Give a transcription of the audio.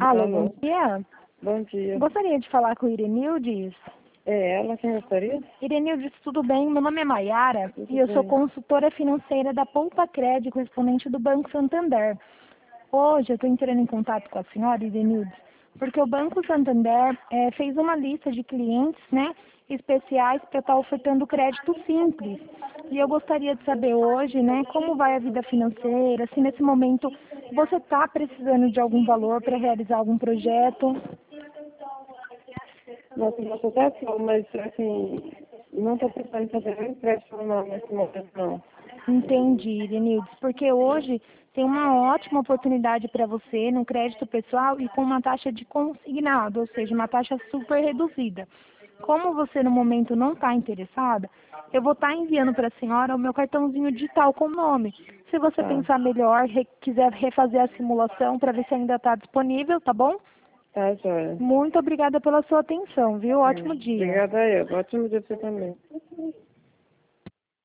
Alô, Alô, bom dia. bom dia. Gostaria de falar com Irenildes. É ela quem gostaria? Irenildes, tudo bem? Meu nome é Maiara Tudo e eu sou bem. consultora financeira da Poupa Crédito, correspondente do Banco Santander. Hoje eu estou entrando em contato com a senhora, Irenildes, porque o Banco Santander fez uma lista de clientes, né, especiais para estar ofertando crédito simples. E eu gostaria de saber hoje, né, como vai a vida financeira, se nesse momento você está precisando de algum valor para realizar algum projeto. Nossa situação, mas assim, não estou pensando em fazer nenhum crédito normal nesse momento, não. Entendi, Irenildes, porque hoje tem uma ótima oportunidade para você no crédito pessoal e com uma taxa de consignado, ou seja, uma taxa super reduzida. Como você no momento não está interessada, eu vou estar enviando para a senhora o meu cartãozinho digital com o nome. Se você Tá, pensar melhor, quiser refazer a simulação para ver se ainda está disponível, tá bom? tá, joia. Muito obrigada pela sua atenção, viu? Ótimo dia. Obrigada a eu. Ótimo dia pra você também.